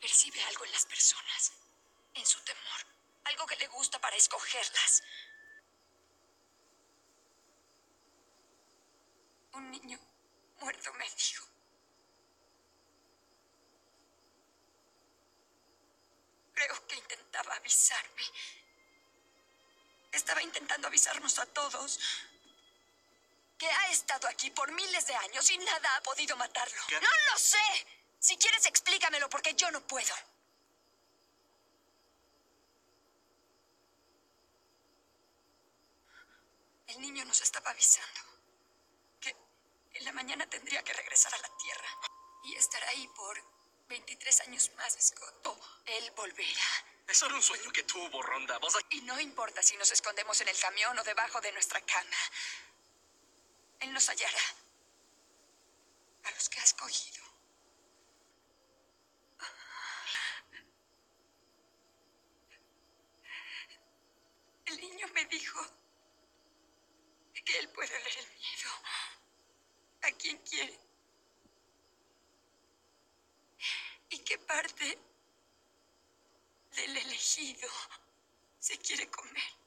Percibe algo en las personas, en su temor, algo que le gusta para escogerlas. Un niño muerto me dijo. Creo que intentaba avisarme. Estaba intentando avisarnos a todos que ha estado aquí por miles de años y nada ha podido matarlo. ¿Qué? ¡No lo sé! Si quieres, explícamelo, porque yo no puedo. El niño nos estaba avisando que en la mañana tendría que regresar a la Tierra y estar ahí por 23 años más, Scott. Él volverá. Es solo un sueño que tuvo, Rhonda. Y no importa si nos escondemos en el camión o debajo de nuestra cama. Él nos hallará. A los que ha escogido. El niño me dijo que él puede ver el miedo a quien quiere. Y que parte del elegido se quiere comer.